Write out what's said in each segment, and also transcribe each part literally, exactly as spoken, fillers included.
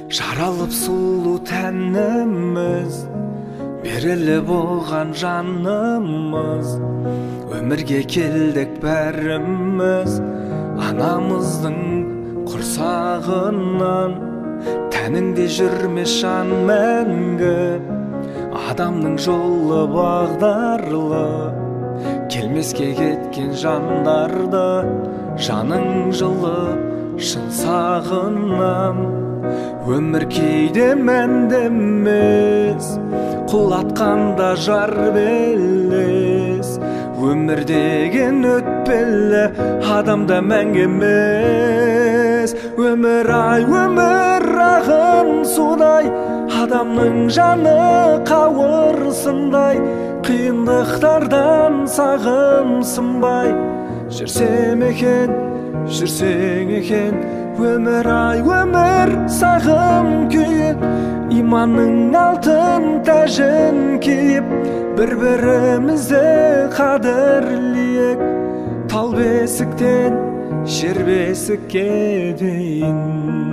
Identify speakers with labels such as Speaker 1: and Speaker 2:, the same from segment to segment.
Speaker 1: Жаралып сулуу тәніміз, берілі болған жанымыз. Өмірге келдік бәріміз, анамыздың құрсағынан. Тәніңде жүрмес жан мәңгі, адамның жолы бағдарлы. Келмеске кеткен жандарды, жаның жылы шын сағынам. Өмір кейде мәндемес, құлатқанда жар белес. Өмір деген өтпелі, адамда мәңгі емес. Өмір ай, өмір ағын судай, адамның жаны қауырсындай. Қиындықтардан сағымсынбай, жүрсем екен, жүрсең екен. Өмір ай, өмір сағым күйіп, иманның алтын тәжін киіп, бір-бірімізді қадірлейік. Тал бесіктен жер бесікке дейін.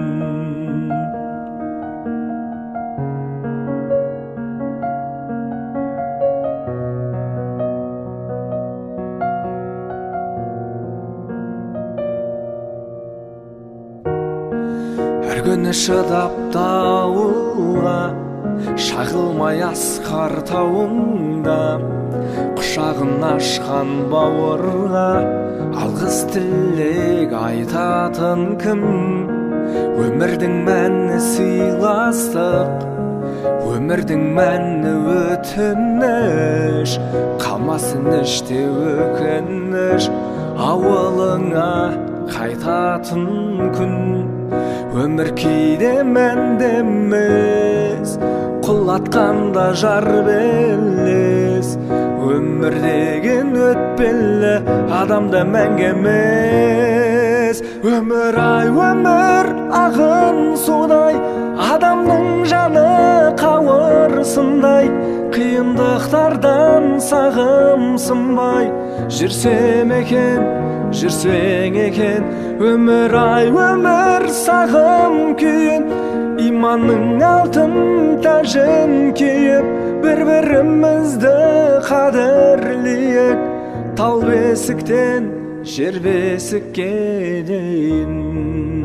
Speaker 1: Әр күні шыдап дауылға, шағылмай асқар тауыңда. Құшағын ашқан бауырға, алғыс тілек айтатын кім? Өмірдің мәні сыйластық, өмірдің мәні өтініш. Қалмасын іште өкініш, ауылыңа қайтатын күн. Өмір кейде мәндемес, құлатқанда жар белес. Өмір деген өтпелі, адамда мәңгі емес. Өмір ай, өмір ағын судай, адамның жаны қауырсындай. Қиындықтардан сағымсынбай, жүрсем екен, жүрсең екен. Өмір ай, өмір сағым күйін, иманның алтын тәжін киіп, бір-бірімізді қадірлейік. Тал бесіктен жер бесікке дейін.